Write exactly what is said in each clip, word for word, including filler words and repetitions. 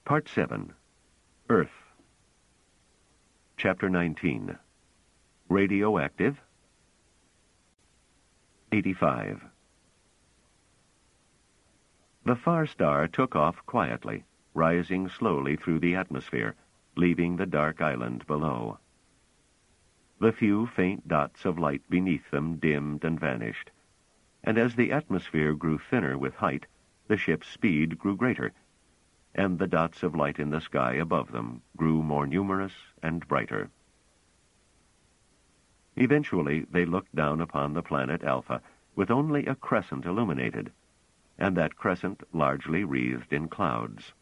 Part seven. Earth. Chapter nineteen. Radioactive. eighty-five. The far star took off quietly, rising slowly through the atmosphere, leaving the dark island below. The few faint dots of light beneath them dimmed and vanished, and as the atmosphere grew thinner with height, the ship's speed grew greater, and the dots of light in the sky above them grew more numerous and brighter. Eventually they looked down upon the planet Alpha with only a crescent illuminated, and that crescent largely wreathed in clouds.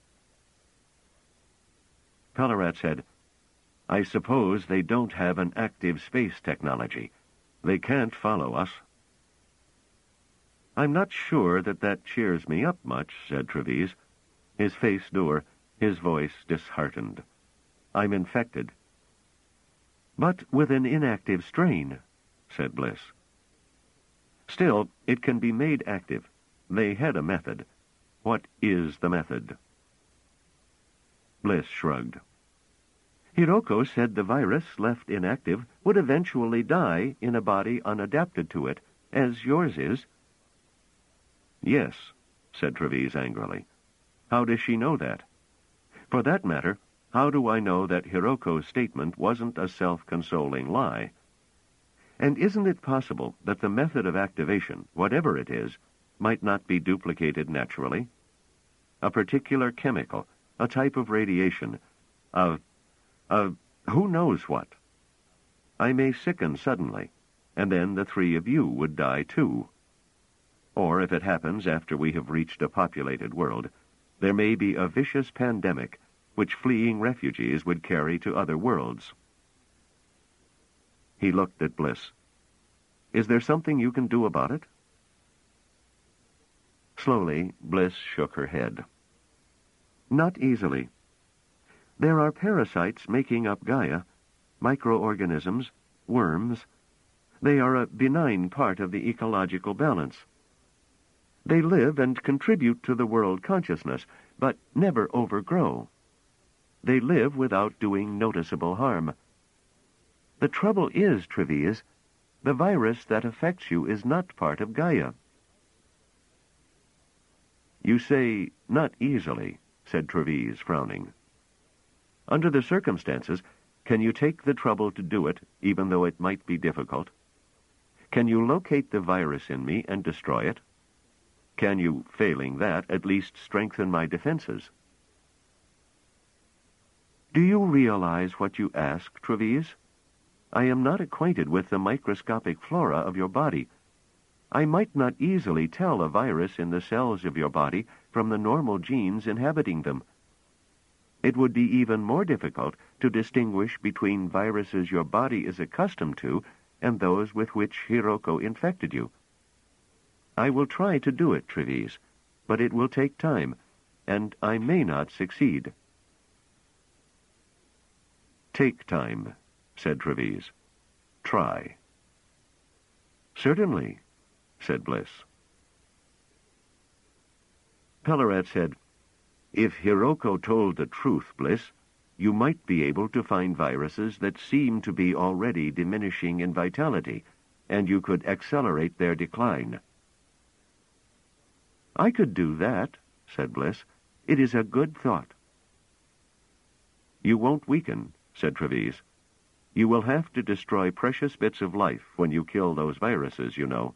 Pellerat said, "I suppose they don't have an active space technology. They can't follow us." "I'm not sure that that cheers me up much," said Treves, his face dour, his voice disheartened. "I'm infected." "But with an inactive strain," said Bliss. "Still, it can be made active. They had a method. What is the method?" Bliss shrugged. "Hiroko said the virus, left inactive, would eventually die in a body unadapted to it, as yours is." "Yes," said Treves angrily. "How does she know that? For that matter, how do I know that Hiroko's statement wasn't a self-consoling lie? And isn't it possible that the method of activation, whatever it is, might not be duplicated naturally? A particular chemical, a type of radiation, a... a... who knows what? I may sicken suddenly, and then the three of you would die too. Or if it happens after we have reached a populated world, there may be a vicious pandemic which fleeing refugees would carry to other worlds." He looked at Bliss. "Is there something you can do about it?" Slowly, Bliss shook her head. "Not easily. There are parasites making up Gaia, microorganisms, worms. They are a benign part of the ecological balance. They live and contribute to the world consciousness, but never overgrow. They live without doing noticeable harm. The trouble is, Treves, the virus that affects you is not part of Gaia." "You say, not easily," said Treves, frowning. "Under the circumstances, can you take the trouble to do it, even though it might be difficult? Can you locate the virus in me and destroy it? Can you, failing that, at least strengthen my defenses?" "Do you realize what you ask, Treves? I am not acquainted with the microscopic flora of your body. I might not easily tell a virus in the cells of your body from the normal genes inhabiting them. It would be even more difficult to distinguish between viruses your body is accustomed to and those with which Hiroko infected you. I will try to do it, Treves, but it will take time, and I may not succeed." "Take time," said Treves. "Try." "Certainly," said Bliss. Pellerat said, "If Hiroko told the truth, Bliss, you might be able to find viruses that seem to be already diminishing in vitality, and you could accelerate their decline." "I could do that," said Bliss. "It is a good thought." "You won't weaken," said Treves. "You will have to destroy precious bits of life when you kill those viruses, you know."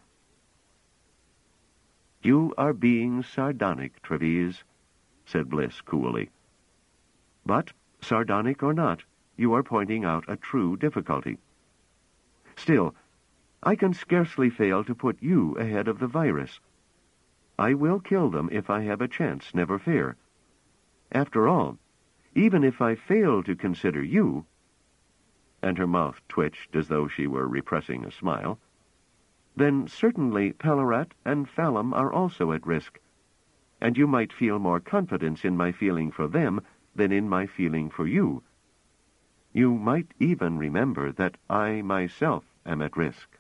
"You are being sardonic, Treves," said Bliss coolly. "But, sardonic or not, you are pointing out a true difficulty. Still, I can scarcely fail to put you ahead of the virus. I will kill them if I have a chance, never fear. After all, even if I fail to consider you," and her mouth twitched as though she were repressing a smile, "then certainly Pellerat and Phalum are also at risk, and you might feel more confidence in my feeling for them than in my feeling for you. You might even remember that I myself am at risk."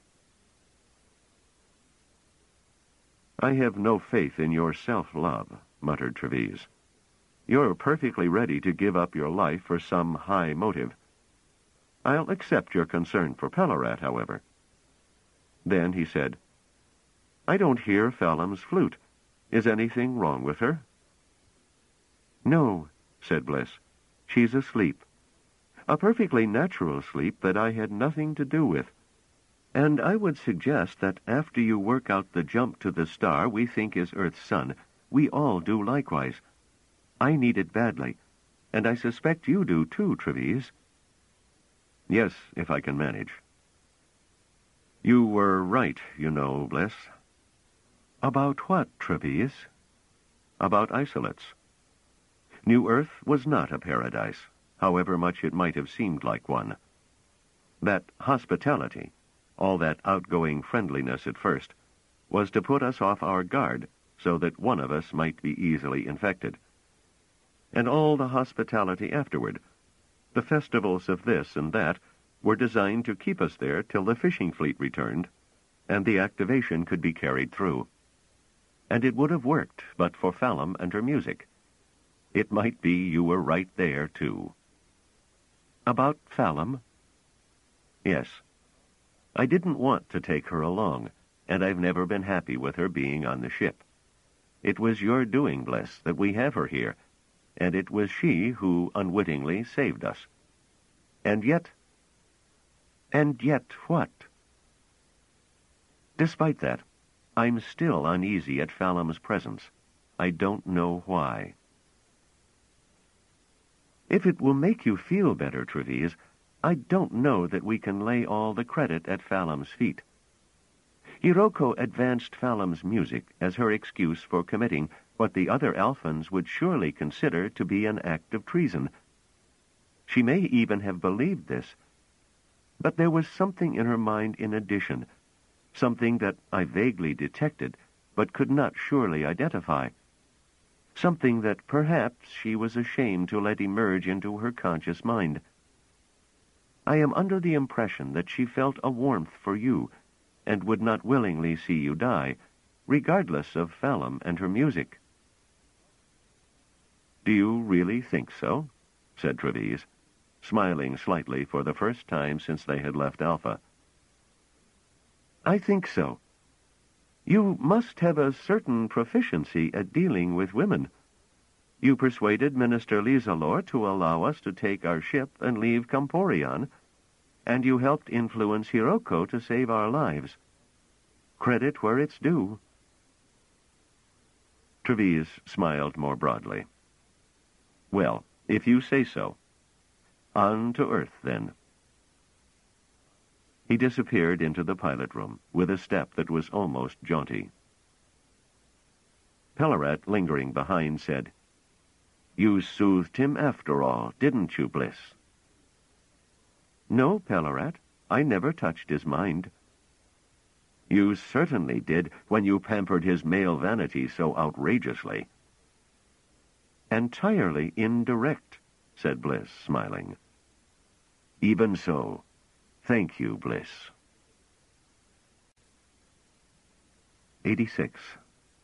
"I have no faith in your self-love," muttered Treves. You're perfectly ready to give up your life for some high motive. I'll accept your concern for Pellarat, however." Then he said, "I don't hear Phelim's flute. Is anything wrong with her?" "No," said Bliss. "She's asleep. A perfectly natural sleep that I had nothing to do with. And I would suggest that after you work out the jump to the star we think is Earth's sun, we all do likewise. I need it badly, and I suspect you do too, Treves." "Yes, if I can manage." "You were right, you know, Bliss." "About what, Treves?" "About isolates. New Earth was not a paradise, however much it might have seemed like one. That hospitality, all that outgoing friendliness at first, was to put us off our guard so that one of us might be easily infected. And all the hospitality afterward, the festivals of this and that, were designed to keep us there till the fishing fleet returned, and the activation could be carried through. And it would have worked but for Phelim and her music. It might be you were right there, too." "About Phelim?" "Yes. I didn't want to take her along, and I've never been happy with her being on the ship. It was your doing, Bliss, that we have her here, and it was she who unwittingly saved us. And yet—" "And yet what?" "Despite that, I'm still uneasy at Phelim's presence. I don't know why." "If it will make you feel better, Treves, I don't know that we can lay all the credit at Phelim's feet. Hiroko advanced Phelim's music as her excuse for committing what the other Alphans would surely consider to be an act of treason. She may even have believed this. But there was something in her mind in addition, something that I vaguely detected, but could not surely identify. Something that perhaps she was ashamed to let emerge into her conscious mind. I am under the impression that she felt a warmth for you, and would not willingly see you die, regardless of Phelim and her music." "Do you really think so?" said Treves, smiling slightly for the first time since they had left Alpha. "I think so. You must have a certain proficiency at dealing with women. You persuaded Minister Lieselor to allow us to take our ship and leave Camporion, and you helped influence Hiroko to save our lives. Credit where it's due." Treves smiled more broadly. "Well, if you say so. On to Earth, then." He disappeared into the pilot room with a step that was almost jaunty. Pellarat, lingering behind, said, "You soothed him after all, didn't you, Bliss?" "No, Pellarat. I never touched his mind." "You certainly did when you pampered his male vanity so outrageously." "Entirely indirect," said Bliss, smiling. "Even so. Thank you, Bliss." eighty-six.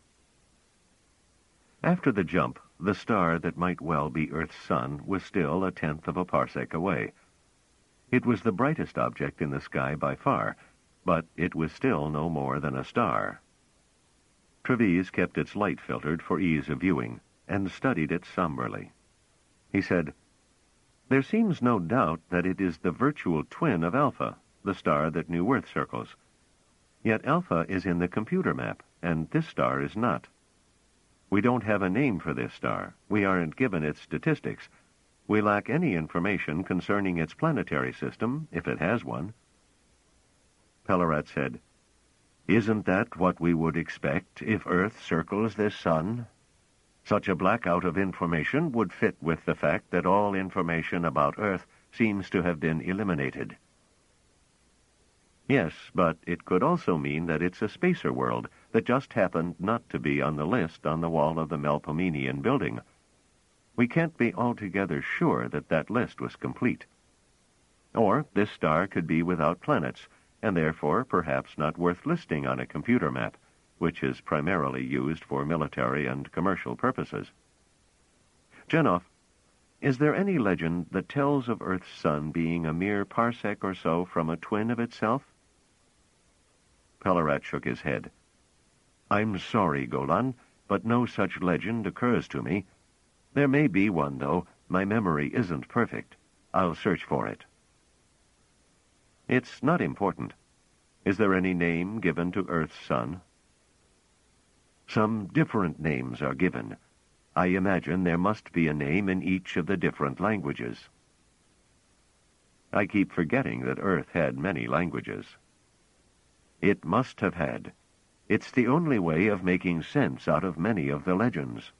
After the jump, the star that might well be Earth's sun was still a tenth of a parsec away. It was the brightest object in the sky by far, but it was still no more than a star. Treves kept its light filtered for ease of viewing, and studied it somberly. He said, "There seems no doubt that it is the virtual twin of Alpha, the star that New Earth circles. Yet Alpha is in the computer map, and this star is not. We don't have a name for this star. We aren't given its statistics. We lack any information concerning its planetary system, if it has one." Pellarat said, "Isn't that what we would expect if Earth circles this sun? Such a blackout of information would fit with the fact that all information about Earth seems to have been eliminated." "Yes, but it could also mean that it's a spacer world that just happened not to be on the list on the wall of the Melpomenian building. We can't be altogether sure that that list was complete. Or this star could be without planets, and therefore perhaps not worth listing on a computer map, which is primarily used for military and commercial purposes. Jenoff, is there any legend that tells of Earth's sun being a mere parsec or so from a twin of itself? Pellerat shook his head. I'm sorry, Golan, but no such legend occurs to me. There may be one, though. My memory isn't perfect. I'll search for it. It's not important. Is there any name given to Earth's sun? Some different names are given. I imagine there must be a name in each of the different languages. I keep forgetting that Earth had many languages. It must have had. It's the only way of making sense out of many of the legends.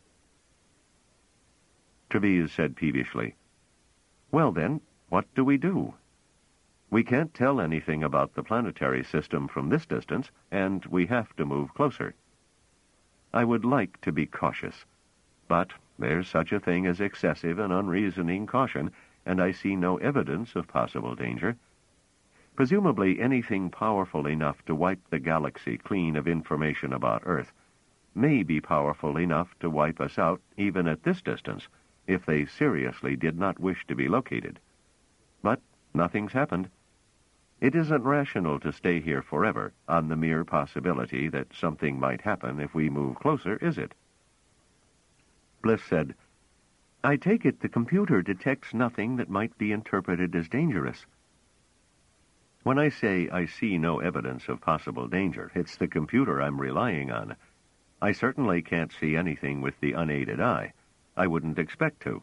Treves said peevishly, Well then, what do we do? We can't tell anything about the planetary system from this distance, and we have to move closer. I would like to be cautious, but there's such a thing as excessive and unreasoning caution, and I see no evidence of possible danger. Presumably anything powerful enough to wipe the galaxy clean of information about Earth may be powerful enough to wipe us out even at this distance, if they seriously did not wish to be located. But nothing's happened. It isn't rational to stay here forever on the mere possibility that something might happen if we move closer, is it? Bliss said, I take it the computer detects nothing that might be interpreted as dangerous. When I say I see no evidence of possible danger, it's the computer I'm relying on. I certainly can't see anything with the unaided eye. I wouldn't expect to.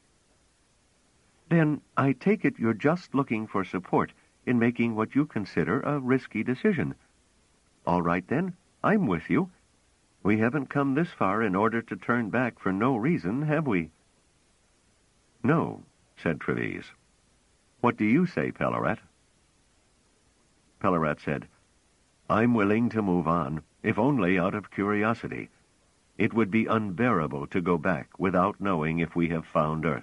Then I take it you're just looking for support in making what you consider a risky decision. All right, then, I'm with you. We haven't come this far in order to turn back for no reason, have we? No, said Treves. What do you say, Pellerat? Pellerat said, I'm willing to move on, if only out of curiosity. It would be unbearable to go back without knowing if we have found Earth.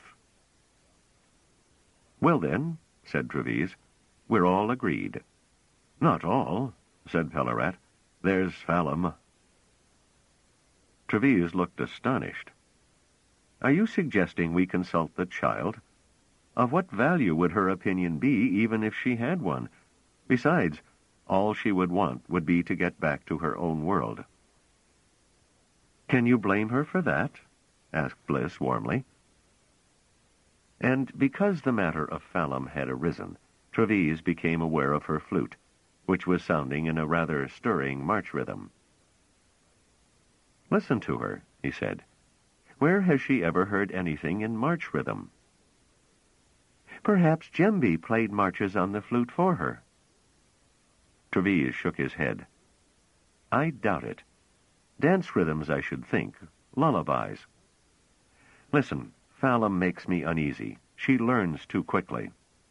Well then, said Treves, we're all agreed. Not all, said Pellerat. There's Phalum. Treves looked astonished. Are you suggesting we consult the child? Of what value would her opinion be, even if she had one? Besides, all she would want would be to get back to her own world. Can you blame her for that? Asked Bliss warmly. And because the matter of Phalum had arisen, Treves became aware of her flute, which was sounding in a rather stirring march rhythm. Listen to her, he said. Where has she ever heard anything in march rhythm? Perhaps Jemby played marches on the flute for her. Treves shook his head. I doubt it. Dance rhythms, I should think. Lullabies. Listen, Phalum makes me uneasy. She learns too quickly.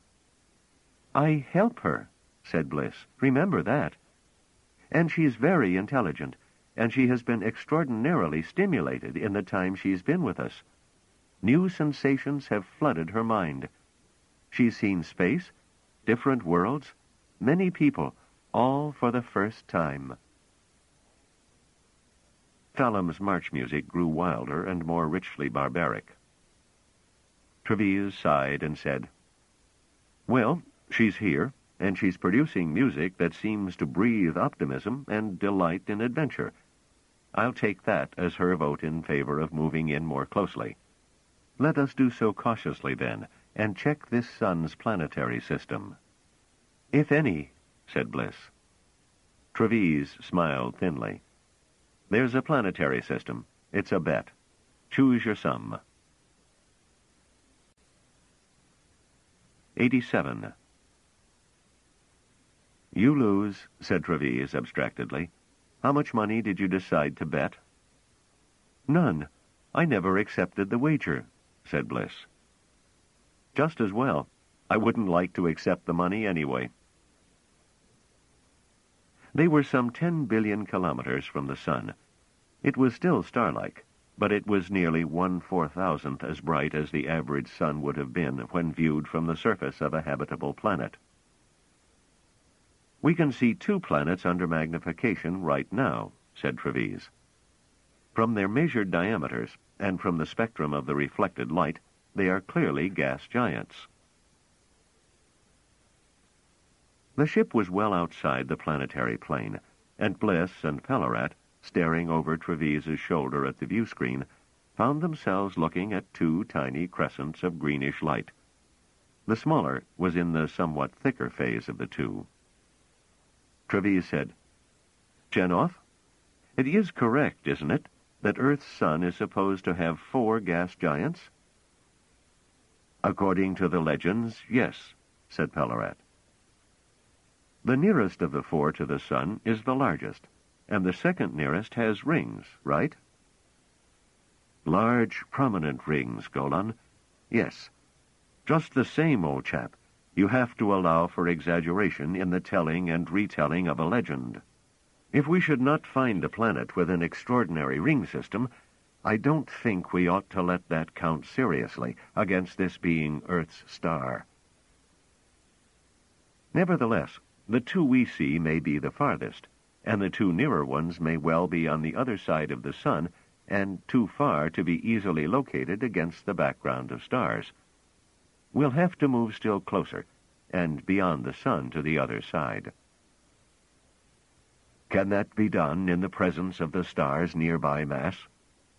I help her, said Bliss. Remember that. And she's very intelligent, and she has been extraordinarily stimulated in the time she's been with us. New sensations have flooded her mind. She's seen space, different worlds, many people, all for the first time. Phalum's march music grew wilder and more richly barbaric. Treves sighed and said, Well, she's here, and she's producing music that seems to breathe optimism and delight in adventure. I'll take that as her vote in favor of moving in more closely. Let us do so cautiously, then, and check this sun's planetary system. If any, said Bliss. Treves smiled thinly. There's a planetary system. It's a bet. Choose your sum. eighty-seven. You lose, said Treves abstractedly. How much money did you decide to bet? None. I never accepted the wager, said Bliss. Just as well. I wouldn't like to accept the money anyway. They were some ten billion kilometers from the sun. It was still star-like, but it was nearly one four-thousandth as bright as the average sun would have been when viewed from the surface of a habitable planet. We can see two planets under magnification right now, said Treves. From their measured diameters, and from the spectrum of the reflected light, they are clearly gas giants. The ship was well outside the planetary plane, and Bliss and Pellerat, staring over Trevise's shoulder at the view screen, found themselves looking at two tiny crescents of greenish light. The smaller was in the somewhat thicker phase of the two. Trevise said, "Chenoff, it is correct, isn't it, that Earth's sun is supposed to have four gas giants?" "According to the legends, yes," said Pellerat. "The nearest of the four to the sun is the largest, and the second nearest has rings, right?" "Large, prominent rings, Golan. Yes. Just the same, old chap, you have to allow for exaggeration in the telling and retelling of a legend. If we should not find a planet with an extraordinary ring system, I don't think we ought to let that count seriously against this being Earth's star. Nevertheless, the two we see may be the farthest, and the two nearer ones may well be on the other side of the sun and too far to be easily located against the background of stars. We'll have to move still closer, and beyond the sun to the other side." "Can that be done in the presence of the star's nearby mass?"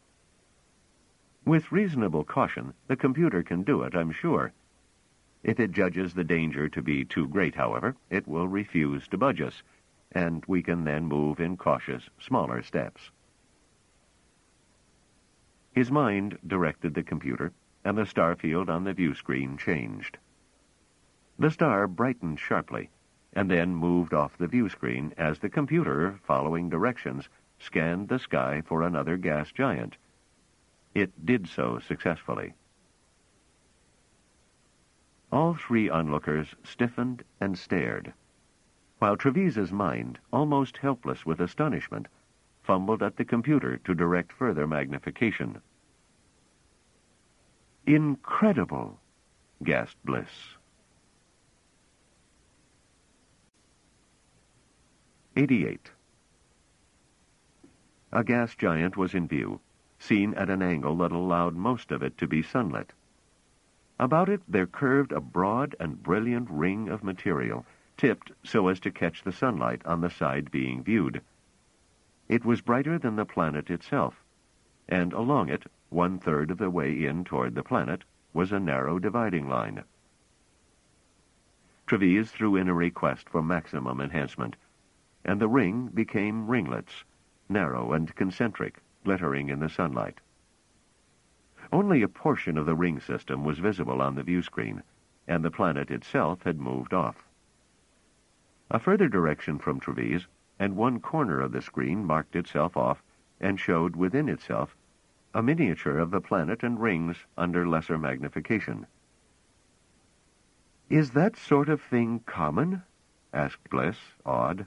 "With reasonable caution, the computer can do it, I'm sure. If it judges the danger to be too great, however, it will refuse to budge us, and we can then move in cautious, smaller steps." His mind directed the computer, and the star field on the view screen changed. The star brightened sharply, and then moved off the view screen as the computer, following directions, scanned the sky for another gas giant. It did so successfully. All three onlookers stiffened and stared, while Trevise's mind, almost helpless with astonishment, fumbled at the computer to direct further magnification. "Incredible!" gasped Bliss. eighty-eight. A gas giant was in view, seen at an angle that allowed most of it to be sunlit. About it there curved a broad and brilliant ring of material, tipped so as to catch the sunlight on the side being viewed. It was brighter than the planet itself, and along it, one-third of the way in toward the planet, was a narrow dividing line. Trevise threw in a request for maximum enhancement, and the ring became ringlets, narrow and concentric, glittering in the sunlight. Only a portion of the ring system was visible on the view screen, and the planet itself had moved off. A further direction from Trevise, and one corner of the screen marked itself off and showed within itself a miniature of the planet and rings under lesser magnification. "Is that sort of thing common?" asked Bliss, awed.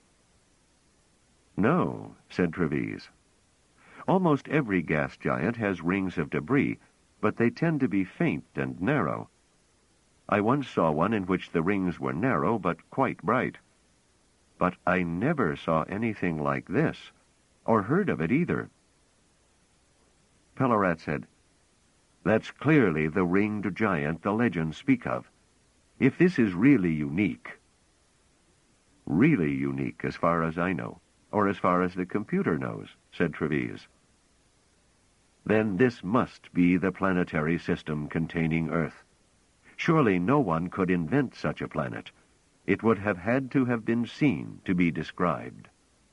"No," said Trevise. "Almost every gas giant has rings of debris, but they tend to be faint and narrow. I once saw one in which the rings were narrow but quite bright. But I never saw anything like this, or heard of it either." Pellerat said, "That's clearly the ringed giant the legends speak of. If this is really unique—" "Really unique, as far as I know, or as far as the computer knows," said Trevise. "Then this must be the planetary system containing Earth. Surely no one could invent such a planet. It would have had to have been seen to be described."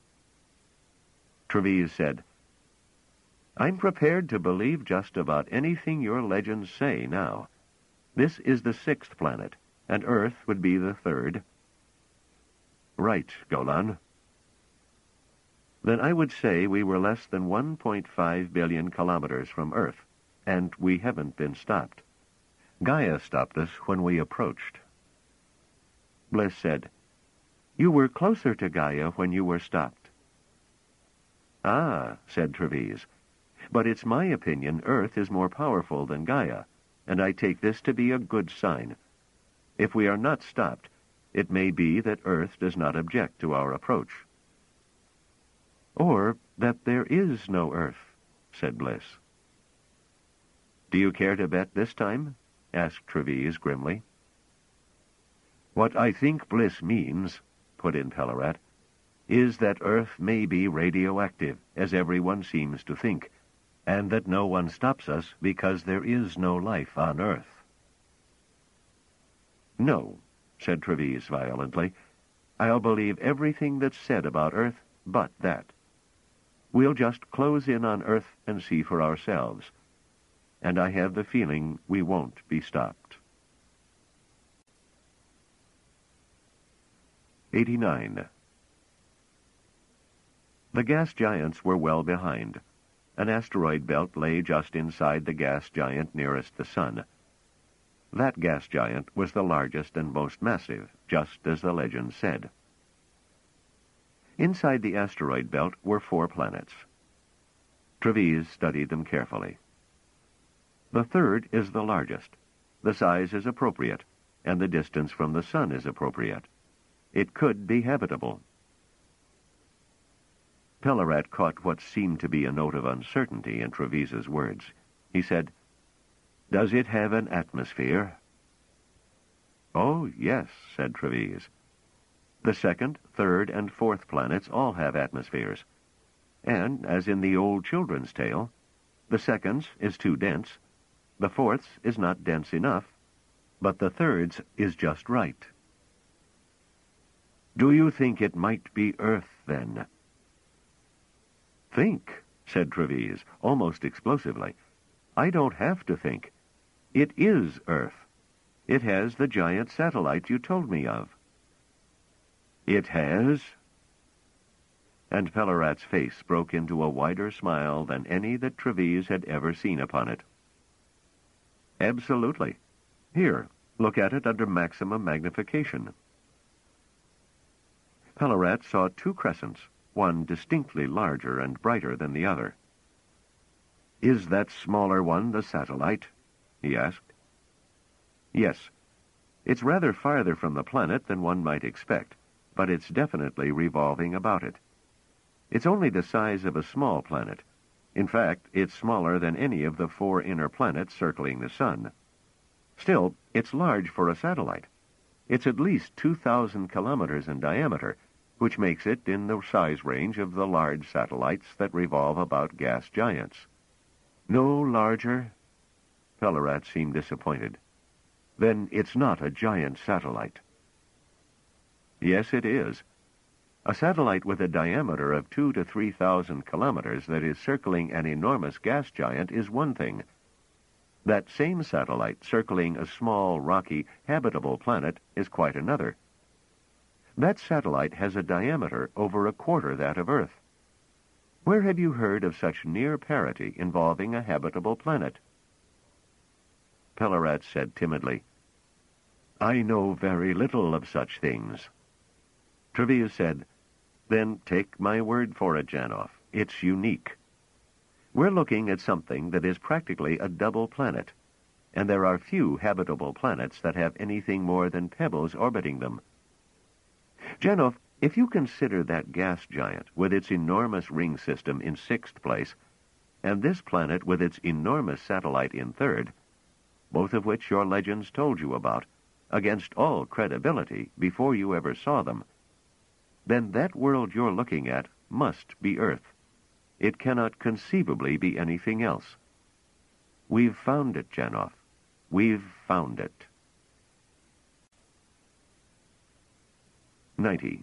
Trevise said, "I'm prepared to believe just about anything your legends say now. This is the sixth planet, and Earth would be the third." "Right, Golan." "Then I would say we were less than one point five billion kilometers from Earth, and we haven't been stopped. Gaia stopped us when we approached." Bliss said, "You were closer to Gaia when you were stopped." "Ah," said Trevise, "but it's my opinion Earth is more powerful than Gaia, and I take this to be a good sign. If we are not stopped, it may be that Earth does not object to our approach." "Or that there is no Earth," said Bliss. Do you care to bet this time? Asked Treves grimly. "What I think Bliss means," put in Pellerat, "is that Earth may be radioactive, as everyone seems to think, and that no one stops us because there is no life on Earth." "No," said Treves violently. "I'll believe everything that's said about Earth but that. We'll just close in on Earth and see for ourselves. And I have the feeling we won't be stopped." eighty-nine. The gas giants were well behind. An asteroid belt lay just inside the gas giant nearest the sun. That gas giant was the largest and most massive, just as the legend said. Inside the asteroid belt were four planets. Treves studied them carefully. The third is the largest. The size is appropriate, and the distance from the sun is appropriate. It could be habitable. Pellerat caught what seemed to be a note of uncertainty in Treves's words. He said, "Does it have an atmosphere?" "Oh, yes," said Treves. "The second, third, and fourth planets all have atmospheres. And, as in the old children's tale, the second's is too dense, the fourth's is not dense enough, but the third's is just right." "Do you think it might be Earth, then?" "Think," said Treves, almost explosively. "I don't have to think. It is Earth. It has the giant satellite you told me of." "It has?" And Pellerat's face broke into a wider smile than any that Treves had ever seen upon it. "Absolutely. Here, look at it under maximum magnification." Pellerat saw two crescents, one distinctly larger and brighter than the other. "Is that smaller one the satellite?" he asked. "Yes. It's rather farther from the planet than one might expect, but it's definitely revolving about it. It's only the size of a small planet. In fact, it's smaller than any of the four inner planets circling the sun. Still, it's large for a satellite. It's at least two thousand kilometers in diameter, which makes it in the size range of the large satellites that revolve about gas giants." "No larger?" Pellerat seemed disappointed. "Then it's not a giant satellite." "Yes, it is. A satellite with a diameter of two to three thousand kilometers that is circling an enormous gas giant is one thing. That same satellite circling a small, rocky, habitable planet is quite another. That satellite has a diameter over a quarter that of Earth. Where have you heard of such near parity involving a habitable planet?" Pellerat said timidly, "I know very little of such things." Treves said, "Then take my word for it, Janoff. It's unique. We're looking at something that is practically a double planet, and there are few habitable planets that have anything more than pebbles orbiting them. Janoff, if you consider that gas giant with its enormous ring system in sixth place, and this planet with its enormous satellite in third, both of which your legends told you about, against all credibility before you ever saw them, then that world you're looking at must be Earth. It cannot conceivably be anything else. We've found it, Janoff. We've found it." ninety.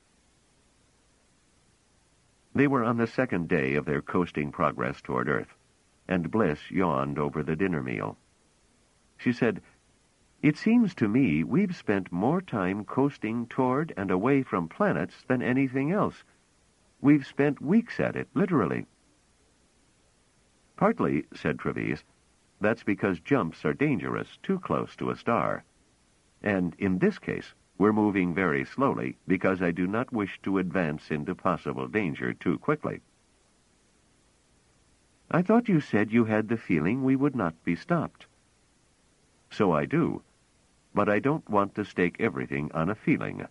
They were on the second day of their coasting progress toward Earth, and Bliss yawned over the dinner meal. She said, "It seems to me we've spent more time coasting toward and away from planets than anything else. We've spent weeks at it, literally." "Partly," said Treves, "that's because jumps are dangerous too close to a star. And in this case, we're moving very slowly because I do not wish to advance into possible danger too quickly." "I thought you said you had the feeling we would not be stopped." "So I do, but I don't want to stake everything on a feeling."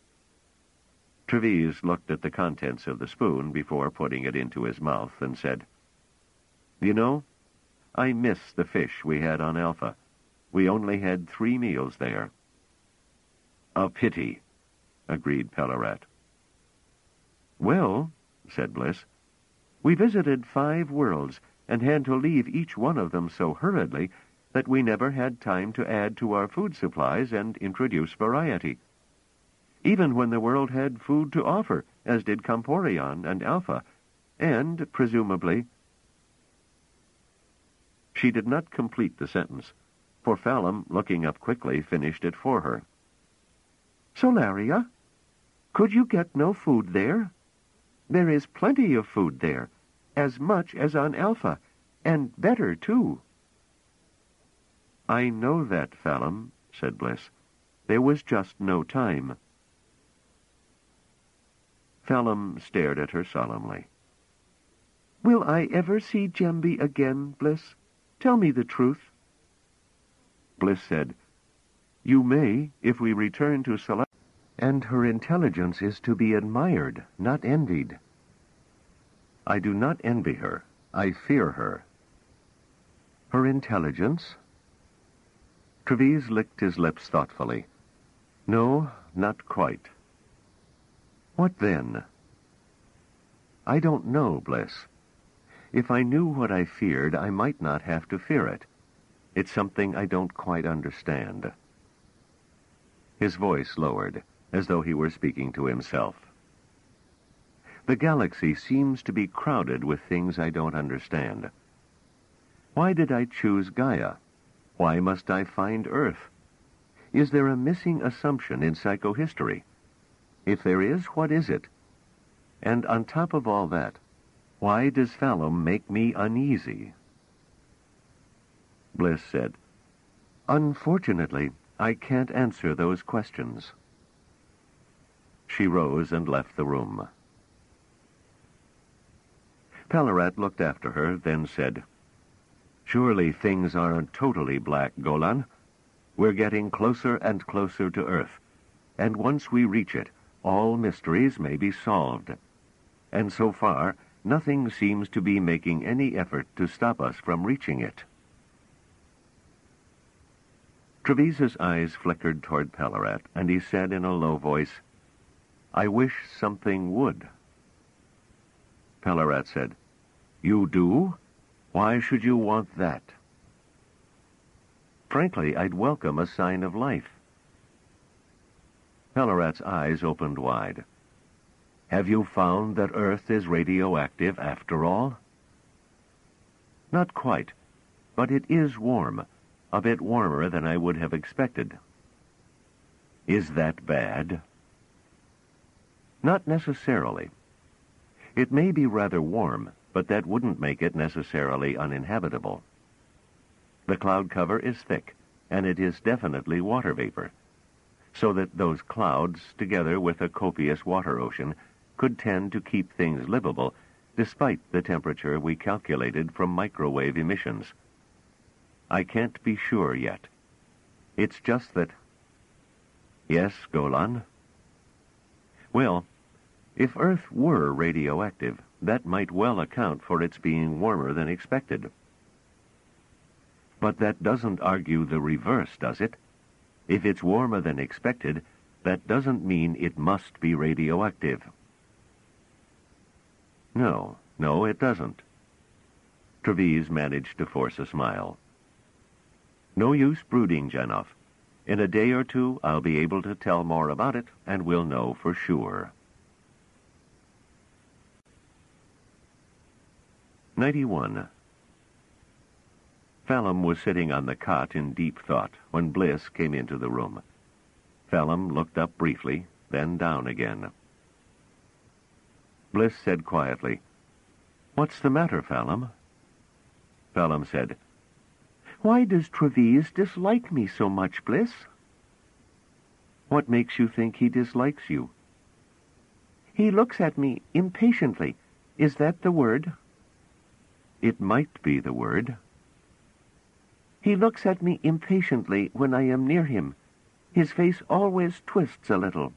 Treves looked at the contents of the spoon before putting it into his mouth and said, "You know, I miss the fish we had on Alpha. We only had three meals there." "A pity," agreed Pellerat. "Well," said Bliss, "we visited five worlds and had to leave each one of them so hurriedly that we never had time to add to our food supplies and introduce variety. Even when the world had food to offer, as did Camporion and Alpha, and, presumably—" She did not complete the sentence, for Phalum, looking up quickly, finished it for her. "Solaria, could you get no food there? There is plenty of food there, as much as on Alpha, and better, too." "I know that, Phalum," said Bliss. "There was just no time." Phalum stared at her solemnly. "Will I ever see Jambi again, Bliss? Tell me the truth." Bliss said, "You may, if we return to Solaria. And her intelligence is to be admired, not envied." "I do not envy her. I fear her." "Her intelligence?" Treves licked his lips thoughtfully. "No, not quite." "What then?" "I don't know, Bliss. If I knew what I feared, I might not have to fear it. It's something I don't quite understand." His voice lowered, as though he were speaking to himself. "The galaxy seems to be crowded with things I don't understand. Why did I choose Gaia? Why must I find Earth? Is there a missing assumption in psychohistory? If there is, what is it? And on top of all that, why does Phalum make me uneasy?" Bliss said, "Unfortunately, I can't answer those questions." She rose and left the room. Pellerat looked after her, then said, "Surely things aren't totally black, Golan. We're getting closer and closer to Earth, and once we reach it, all mysteries may be solved. And so far, nothing seems to be making any effort to stop us from reaching it." Trevise's eyes flickered toward Pellerat, and he said in a low voice, "I wish something would." Pellerat said, "You do? Why should you want that?" "Frankly, I'd welcome a sign of life." Pellerat's eyes opened wide. "Have you found that Earth is radioactive after all?" "Not quite, but it is warm, a bit warmer than I would have expected." "Is that bad?" "Not necessarily. It may be rather warm, but that wouldn't make it necessarily uninhabitable. The cloud cover is thick, and it is definitely water vapor, so that those clouds, together with a copious water ocean, could tend to keep things livable, despite the temperature we calculated from microwave emissions. I can't be sure yet. It's just that—" "Yes, Golan?" "Well, if Earth were radioactive, that might well account for its being warmer than expected." "But that doesn't argue the reverse, does it? If it's warmer than expected, that doesn't mean it must be radioactive." No, no, it doesn't." Trevise managed to force a smile. "No use brooding, Janov. In a day or two, I'll be able to tell more about it, and we'll know for sure." ninety-one. Phalum was sitting on the cot in deep thought when Bliss came into the room. Phalum looked up briefly, then down again. Bliss said quietly, "What's the matter, Phalum?" Phalum said, "Why does Trevise dislike me so much, Bliss?" "What makes you think he dislikes you?" "He looks at me impatiently. Is that the word?" "It might be the word." "He looks at me impatiently when I am near him. His face always twists a little."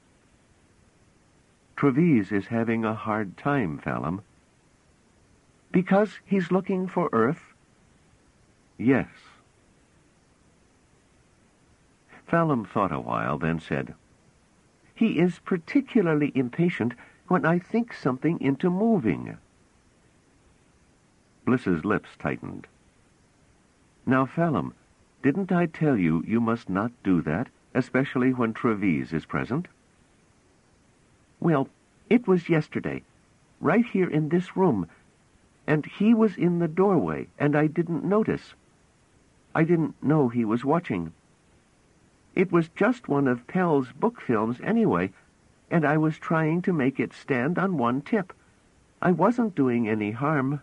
"Trevise is having a hard time, Phalum." "Because he's looking for Earth?" Yes. Phelim thought a while, then said, He is particularly impatient when I think something into moving. Bliss's lips tightened. Now, Phelim, didn't I tell you you must not do that, especially when Treves is present? Well, it was yesterday, right here in this room, and he was in the doorway, and I didn't notice. I didn't know he was watching. It was just one of Pell's book films anyway, and I was trying to make it stand on one tip. I wasn't doing any harm.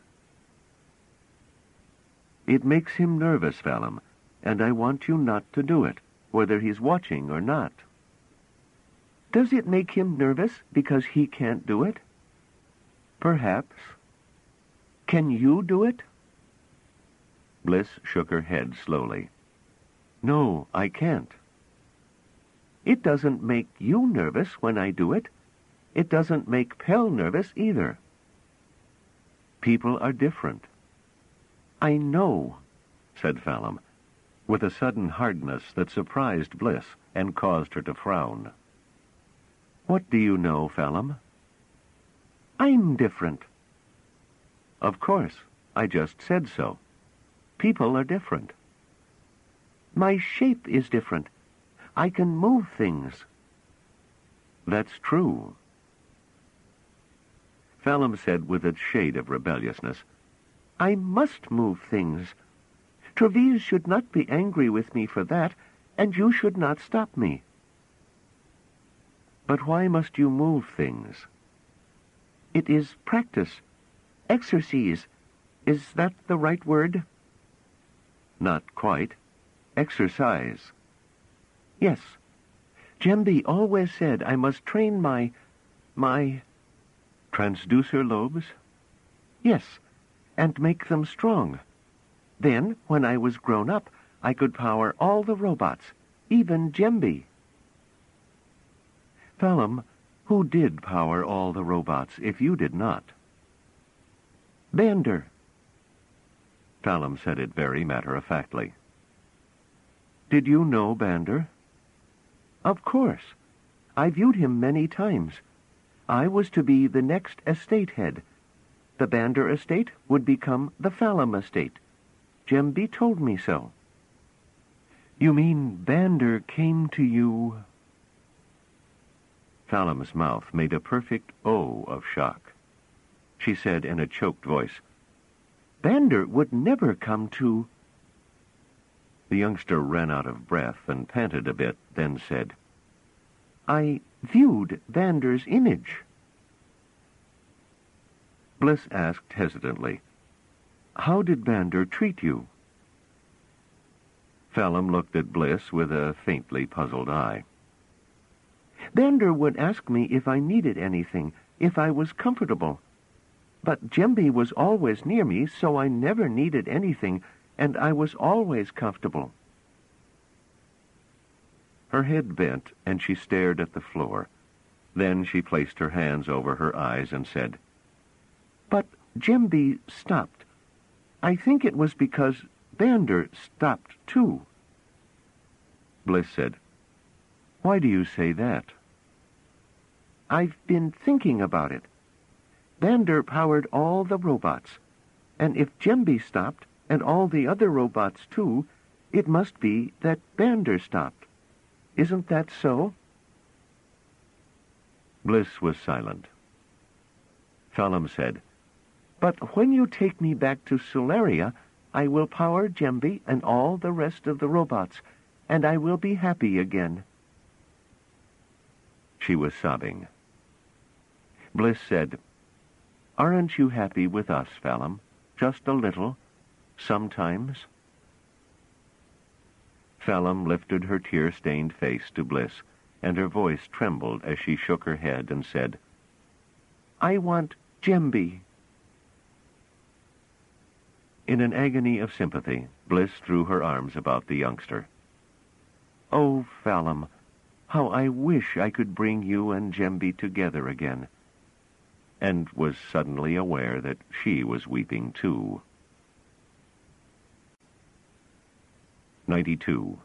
It makes him nervous, Phelim, and I want you not to do it, whether he's watching or not. Does it make him nervous because he can't do it? Perhaps. Can you do it? Bliss shook her head slowly. No, I can't. It doesn't make you nervous when I do it. It doesn't make Pell nervous either. People are different. I know, said Phelim, with a sudden hardness that surprised Bliss and caused her to frown. What do you know, Phelim? I'm different. Of course, I just said so. People are different. My shape is different. I can move things. That's true. Phelim said with a shade of rebelliousness, I must move things. Treves should not be angry with me for that, and you should not stop me. But why must you move things? It is practice. Exercise. Is that the right word? Not quite. Exercise. Yes. Jemby always said I must train my... my... transducer lobes? Yes, and make them strong. Then, when I was grown up, I could power all the robots, even Jemby. Phelim, who did power all the robots if you did not? Bander. Phelim said it very matter-of-factly. Did you know Bander? Of course. I viewed him many times. I was to be the next estate head. The Bander estate would become the Phelim estate. Jemby told me so. You mean Bander came to you... Phelim's mouth made a perfect O of shock. She said in a choked voice, Bander would never come to... The youngster ran out of breath and panted a bit, then said, I viewed Bander's image. Bliss asked hesitantly, How did Bander treat you? Phelim looked at Bliss with a faintly puzzled eye. Bander would ask me if I needed anything, if I was comfortable. But Jemby was always near me, so I never needed anything, and I was always comfortable. Her head bent, and she stared at the floor. Then she placed her hands over her eyes and said, But Jemby stopped. I think it was because Bander stopped too. Bliss said, Why do you say that? I've been thinking about it. Bander powered all the robots, and if Jemby stopped, and all the other robots too, it must be that Bander stopped. Isn't that so? Bliss was silent. Phelim said, But when you take me back to Solaria, I will power Jemby and all the rest of the robots, and I will be happy again. She was sobbing. Bliss said, Aren't you happy with us, Phelim? Just a little, sometimes? Phelim lifted her tear-stained face to Bliss, and her voice trembled as she shook her head and said, I want Jemby. In an agony of sympathy, Bliss threw her arms about the youngster. Oh, Phelim, how I wish I could bring you and Jemby together again, and was suddenly aware that she was weeping too. ninety-two.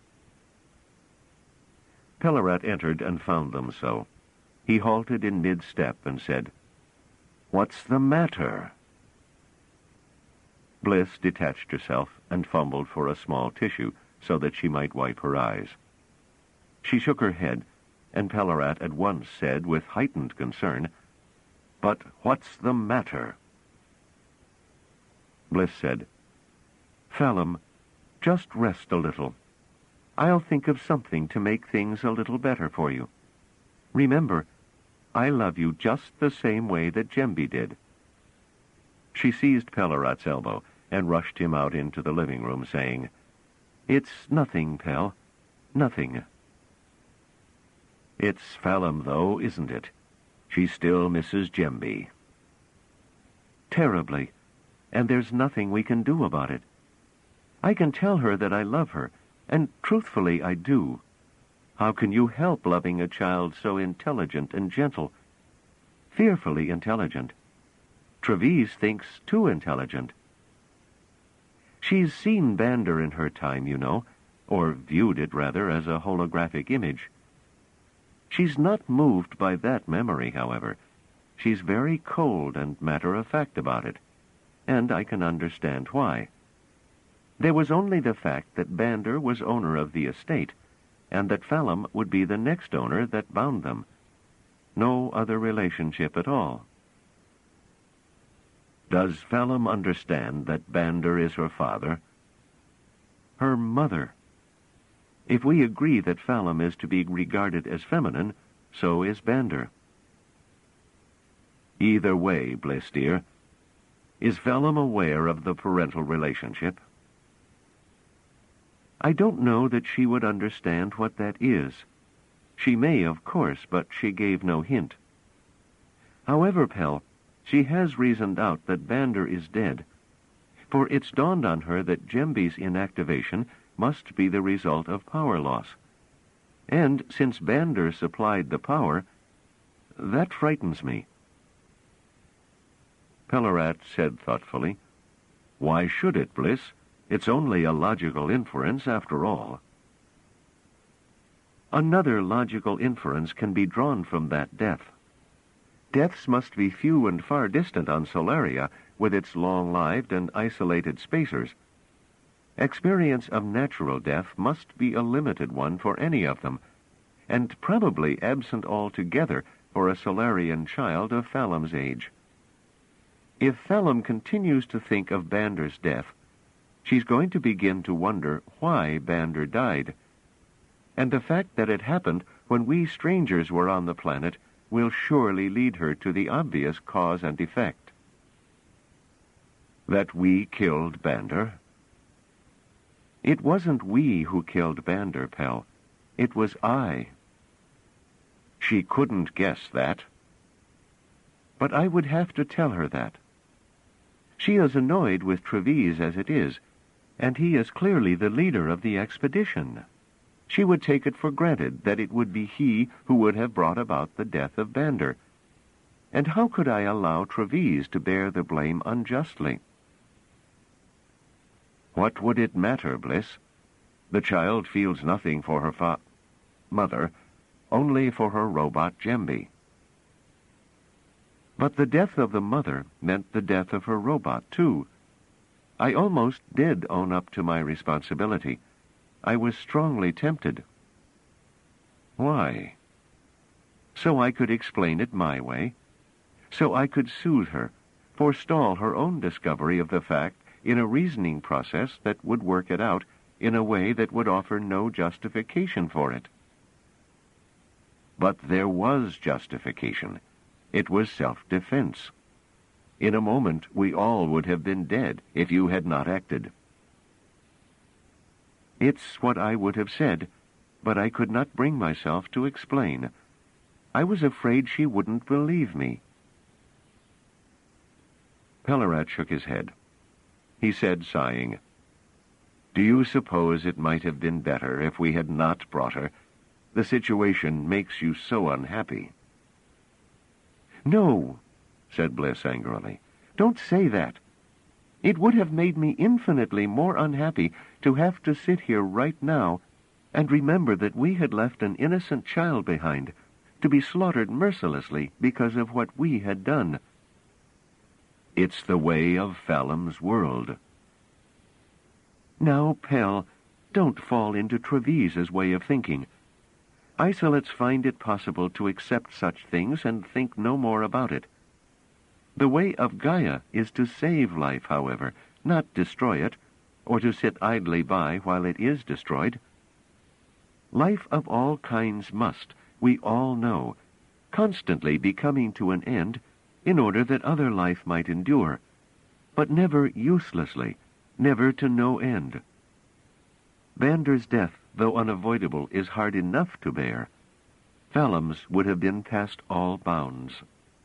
Pellarat entered and found them so. He halted in mid-step and said, "What's the matter?" Bliss detached herself and fumbled for a small tissue so that she might wipe her eyes. She shook her head, and Pellarat at once said with heightened concern, "But what's the matter?" Bliss said, "Phelim, just rest a little. I'll think of something to make things a little better for you. Remember, I love you just the same way that Jemby did." She seized Pellarat's elbow and rushed him out into the living room, saying, "It's nothing, Pell, nothing." "It's Phelim, though, isn't it? She still misses Jemby." "Terribly, and there's nothing we can do about it. I can tell her that I love her, and truthfully I do. How can you help loving a child so intelligent and gentle? Fearfully intelligent. Treves thinks too intelligent. She's seen Bander in her time, you know, or viewed it, rather, as a holographic image. She's not moved by that memory, however. She's very cold and matter-of-fact about it, and I can understand why. There was only the fact that Bander was owner of the estate, and that Phelim would be the next owner that bound them. No other relationship at all. Does Phelim understand that Bander is her father? Her mother. If we agree that Phelim is to be regarded as feminine, so is Bander. Either way, Bliss dear, is Phelim aware of the parental relationship? I don't know that she would understand what that is. She may, of course, but she gave no hint. However, Pell, she has reasoned out that Bander is dead, for it's dawned on her that Jemby's inactivation must be the result of power loss. And since Bander supplied the power, that frightens me. Pellarat said thoughtfully, "Why should it, Bliss? It's only a logical inference, after all." Another logical inference can be drawn from that death. Deaths must be few and far distant on Solaria, with its long-lived and isolated spacers. Experience of natural death must be a limited one for any of them, and probably absent altogether for a Solarian child of Phelim's age. If Phelim continues to think of Bander's death, she's going to begin to wonder why Bander died. And the fact that it happened when we strangers were on the planet will surely lead her to the obvious cause and effect. That we killed Bander? It wasn't we who killed Bander, Pell. It was I. She couldn't guess that. But I would have to tell her that. She is annoyed with Treves as it is, and he is clearly the leader of the expedition. She would take it for granted that it would be he who would have brought about the death of Bander. And how could I allow Treves to bear the blame unjustly? What would it matter, Bliss? The child feels nothing for her fa- mother, only for her robot Jemby. But the death of the mother meant the death of her robot, too. I almost did own up to my responsibility. I was strongly tempted. Why? So I could explain it my way. So I could soothe her, forestall her own discovery of the fact in a reasoning process that would work it out in a way that would offer no justification for it. But there was justification. It was self-defense. In a moment, we all would have been dead if you had not acted. It's what I would have said, but I could not bring myself to explain. I was afraid she wouldn't believe me. Pellarat shook his head. He said, sighing, "Do you suppose it might have been better if we had not brought her? The situation makes you so unhappy." "No," said Bliss angrily. "Don't say that. It would have made me infinitely more unhappy to have to sit here right now and remember that we had left an innocent child behind, to be slaughtered mercilessly because of what we had done. It's the way of Phalem's world. Now, Pell, don't fall into Trevise's way of thinking. Isolates find it possible to accept such things and think no more about it. The way of Gaia is to save life, however, not destroy it, or to sit idly by while it is destroyed. Life of all kinds must, we all know, constantly be coming to an end in order that other life might endure, but never uselessly, never to no end. Vander's death, though unavoidable, is hard enough to bear. Phalem's would have been past all bounds.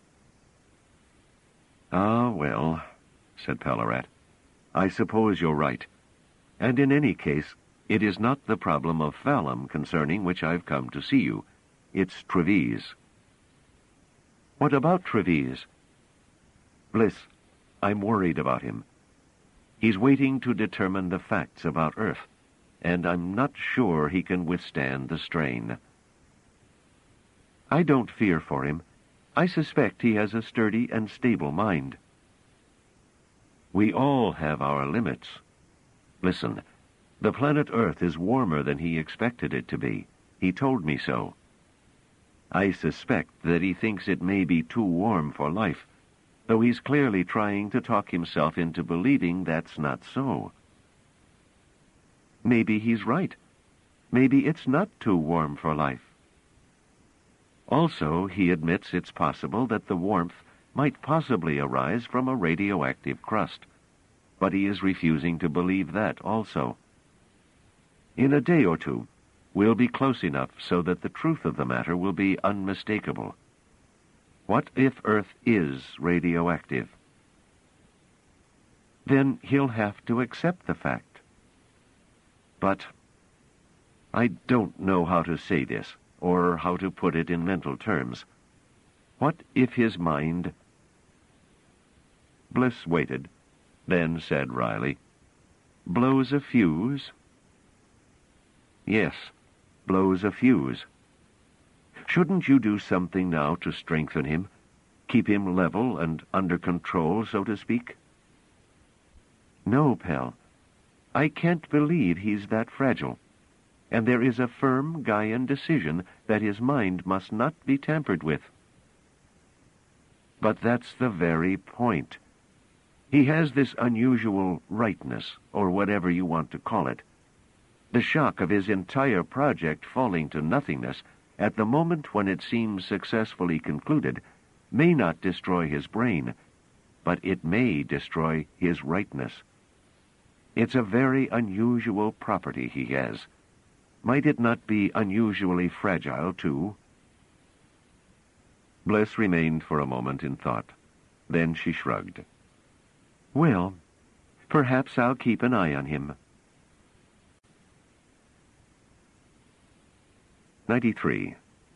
Ah, well, said Pellarat, I suppose you're right. And in any case, it is not the problem of Phalem concerning which I've come to see you. It's Trevise. What about Trevise? Bliss, I'm worried about him. He's waiting to determine the facts about Earth, and I'm not sure he can withstand the strain. I don't fear for him. I suspect he has a sturdy and stable mind. We all have our limits. Listen, the planet Earth is warmer than he expected it to be. He told me so. I suspect that he thinks it may be too warm for life, though he's clearly trying to talk himself into believing that's not so. Maybe he's right. Maybe it's not too warm for life. Also, he admits it's possible that the warmth might possibly arise from a radioactive crust, but he is refusing to believe that also. In a day or two, we'll be close enough so that the truth of the matter will be unmistakable. What if Earth is radioactive? Then he'll have to accept the fact. But I don't know how to say this, or how to put it in mental terms. What if his mind... Bliss waited, then said wryly, blows a fuse? Yes, blows a fuse. Shouldn't you do something now to strengthen him, keep him level and under control, so to speak? No, Pell. I can't believe he's that fragile, and there is a firm Gaian decision that his mind must not be tampered with. But that's the very point. He has this unusual rightness, or whatever you want to call it. The shock of his entire project falling to nothingness at the moment when it seems successfully concluded may not destroy his brain, but it may destroy his rightness. It's a very unusual property he has. Might it not be unusually fragile, too? Bliss remained for a moment in thought. Then she shrugged. Well, perhaps I'll keep an eye on him. ninety-three.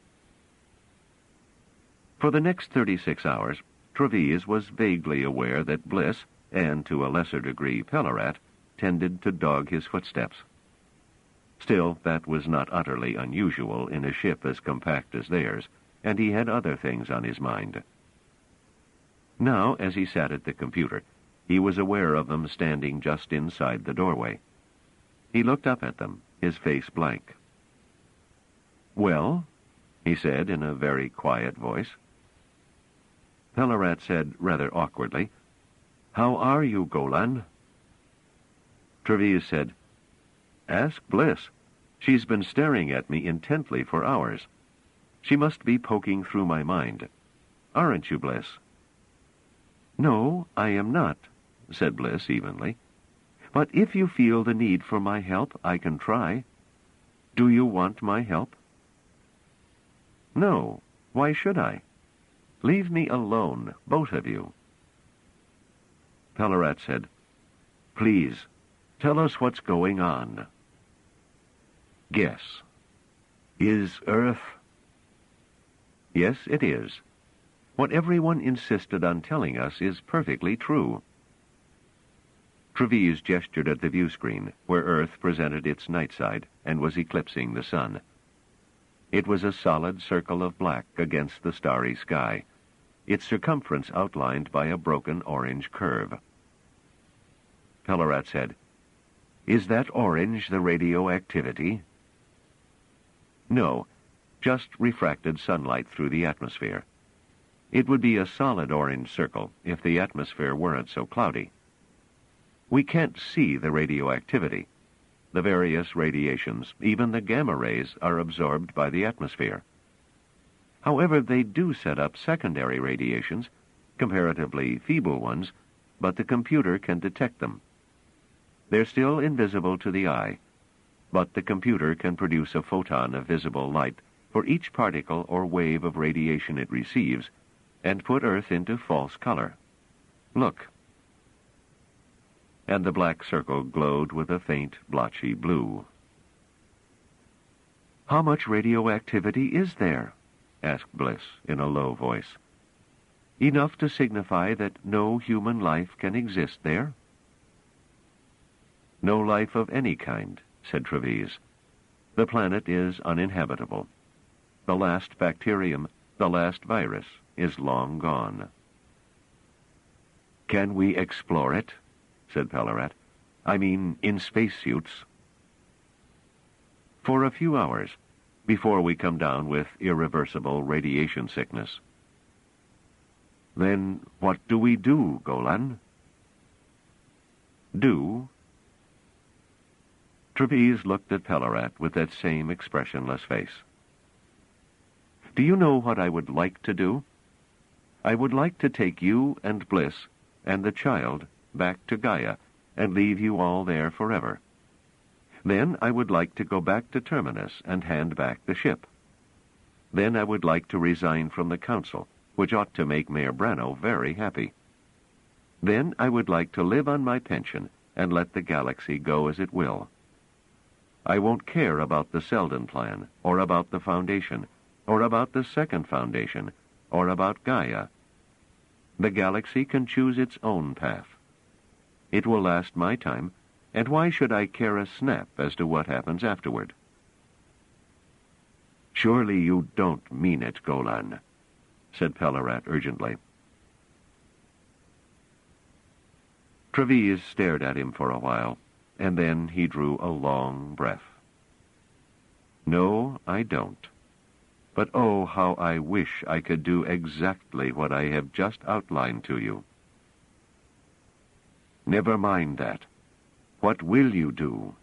For the next thirty-six hours, Trevise was vaguely aware that Bliss, and to a lesser degree Pellarat, tended to dog his footsteps. Still, that was not utterly unusual in a ship as compact as theirs, and he had other things on his mind. Now, as he sat at the computer, he was aware of them standing just inside the doorway. He looked up at them, his face blank. Well, he said in a very quiet voice. Pellarat said rather awkwardly, How are you, Golan? Trevise said, Ask Bliss. She's been staring at me intently for hours. She must be poking through my mind. Aren't you, Bliss? No, I am not, said Bliss evenly. But if you feel the need for my help, I can try. Do you want my help? No. Why should I? Leave me alone, both of you. Pellarat said, Please, tell us what's going on. Guess. Is Earth... Yes, it is. What everyone insisted on telling us is perfectly true. Treves gestured at the view screen, where Earth presented its night side and was eclipsing the sun. It was a solid circle of black against the starry sky, its circumference outlined by a broken orange curve. Pellerat said, "Is that orange the radioactivity?" "No, just refracted sunlight through the atmosphere. It would be a solid orange circle if the atmosphere weren't so cloudy. We can't see the radioactivity. The various radiations, even the gamma rays, are absorbed by the atmosphere. However, they do set up secondary radiations, comparatively feeble ones, but the computer can detect them. They're still invisible to the eye, but the computer can produce a photon of visible light for each particle or wave of radiation it receives, and put Earth into false color. Look." And the black circle glowed with a faint, blotchy blue. "How much radioactivity is there?" asked Bliss in a low voice. "Enough to signify that no human life can exist there?" "No life of any kind," said Treves. "The planet is uninhabitable. The last bacterium, the last virus, is long gone." "Can we explore it?" said Pellerat. "I mean, in spacesuits." "For a few hours, before we come down with irreversible radiation sickness." "Then what do we do, Golan?" "Do?" Treves looked at Pellerat with that same expressionless face. "Do you know what I would like to do? I would like to take you and Bliss and the child back to Gaia and leave you all there forever. Then I would like to go back to Terminus and hand back the ship. Then I would like to resign from the Council, which ought to make Mayor Brano very happy. Then I would like to live on my pension and let the galaxy go as it will. I won't care about the Selden plan, or about the Foundation, or about the Second Foundation, or about Gaia. The galaxy can choose its own path. It will last my time, and why should I care a snap as to what happens afterward?" "Surely you don't mean it, Golan," said Pellerat urgently. Treves stared at him for a while, and then he drew a long breath. "No, I don't. But oh, how I wish I could do exactly what I have just outlined to you." "Never mind that. What will you do?"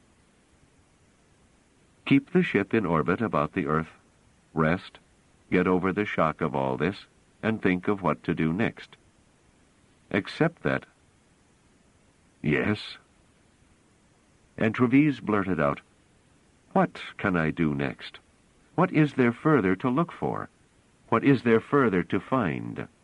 "Keep the ship in orbit about the Earth, rest, get over the shock of all this, and think of what to do next. Except that—" "Yes?" And Treves blurted out, "What can I do next? What is there further to look for? What is there further to find?"